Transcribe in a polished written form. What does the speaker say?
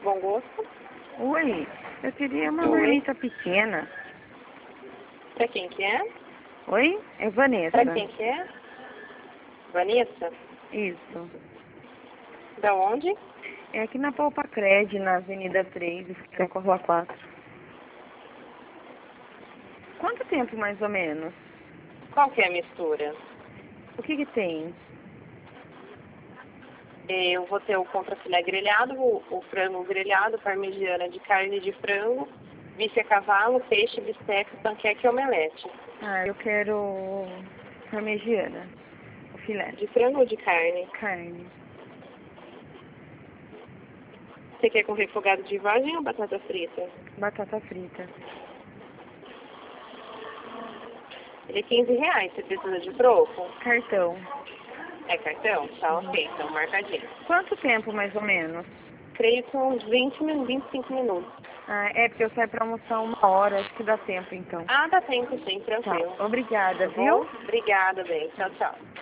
Bom Gosto. Oi, eu queria uma Oi. marmita pequena. Pra quem que é? Oi? É Vanessa. Pra quem que é? Vanessa? Isso. Da onde? É aqui na Palpa Cred, na Avenida 3, fica com a Rua 4. Quanto tempo mais ou menos? Qual que é a mistura? O que tem? Eu vou ter o contrafilé grelhado, o frango grelhado, parmegiana de carne de frango, bife a cavalo, peixe, bisteca, panqueca e omelete. Ah, eu quero parmegiana. O filé. De frango ou de carne? Carne. Você quer com refogado de vagem ou batata frita? Batata frita. Ele é R$ 15. Você precisa de troco? Cartão. É cartão? Tá ok, então marcadinho. Quanto tempo mais ou menos? Creio que uns 25 minutos. Ah, é porque eu saio pra almoçar 1 hora, acho que dá tempo então. Ah, dá tempo sim, Tá, tranquilo. obrigada, Tá viu? bom? Obrigada, bem. Tchau, tchau.